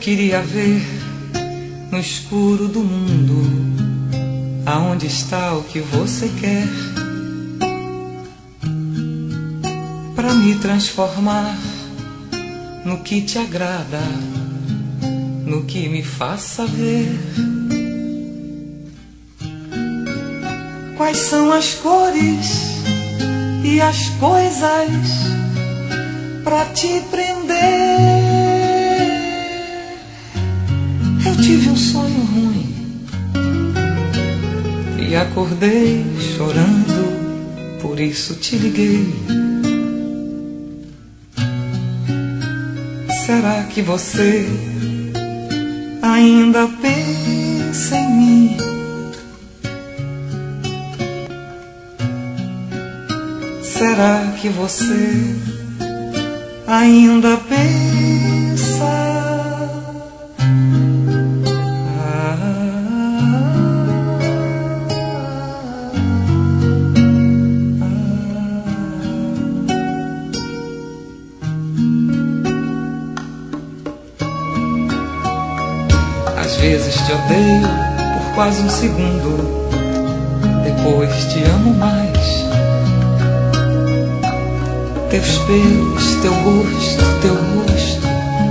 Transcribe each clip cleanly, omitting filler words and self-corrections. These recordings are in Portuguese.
queria ver no escuro do mundo aonde está o que você quer, pra me transformar no que te agrada, no que me faça ver. Quais são as cores e as coisas pra te prender? Eu tive um sonho ruim e acordei chorando, por isso te liguei. Será que você ainda pensa em mim? Será que você ainda pensa? Às vezes te odeio por quase um segundo, depois te amo mais. Teus pelos, teu gosto, teu rosto,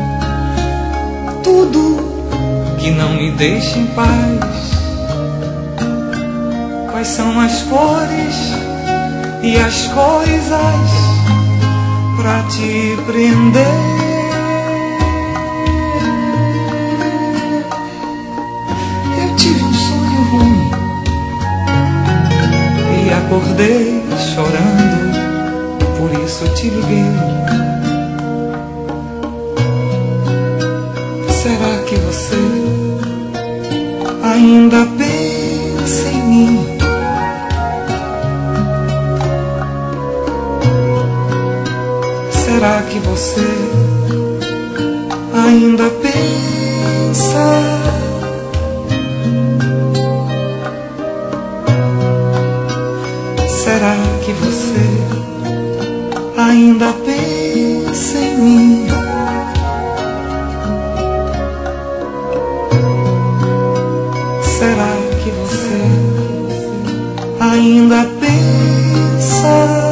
tudo que não me deixa em paz. Quais são as cores e as coisas pra te prender? Eu tive um sonho ruim e acordei chorando, por isso te liguei. Será que você ainda pensa em mim? Será que você ainda pensa? Será que você ainda pensa em mim? Será que você ainda pensa?